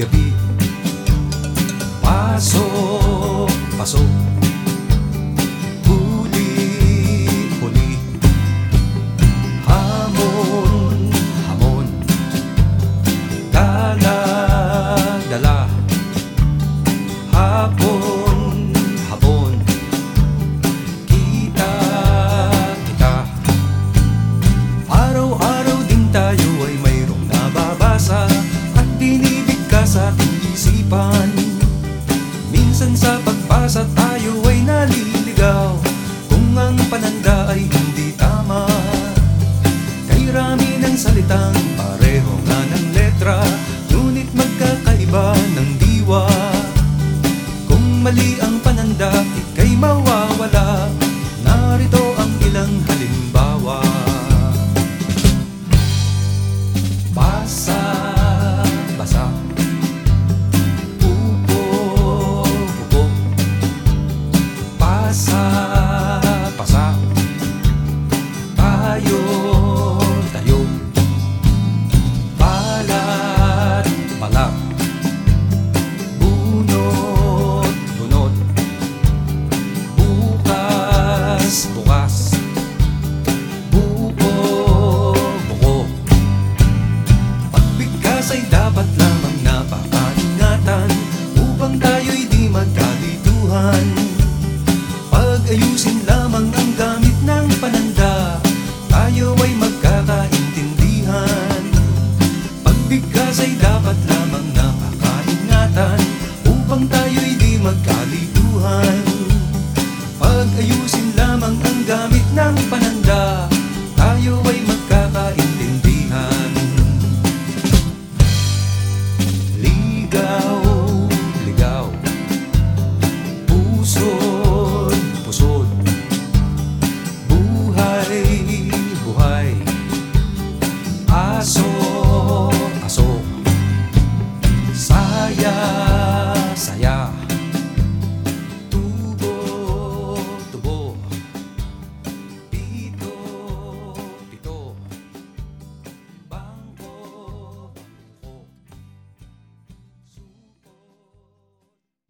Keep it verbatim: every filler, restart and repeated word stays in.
gabi. Pasok, pasok, huli, huli, hamon, hamon, dala, dala, hapon, hapon, kita, kita. Araw-araw din tayo ay mayroong nababasa at binibigkas sa ating isipan. Minsan sa pagbasa tayo ay naliligaw kung ang pananda ay hindi tama. Kay rami ng salitang pareho nga ng letra, ngunit magkakaiba ng diwa. Kung mali ang pananda, ika'y mawawala. Narito ang ilang halimbawa. Basa, basa, upo, upo, pasa, pasa, tayo, tayo, balat, balat, bunot, bunot, bukas, bukas, buko, buko. Pagbigkas ay dapat lamang napakaingatan upang tayo'y di magkalituhan. Pag-ayusin lamang ang gamit ng pananda, tayo ay magkakaintindihan. Pagbigkas ay dapat lamang napakaingatan upang tayo'y di magkalituhan.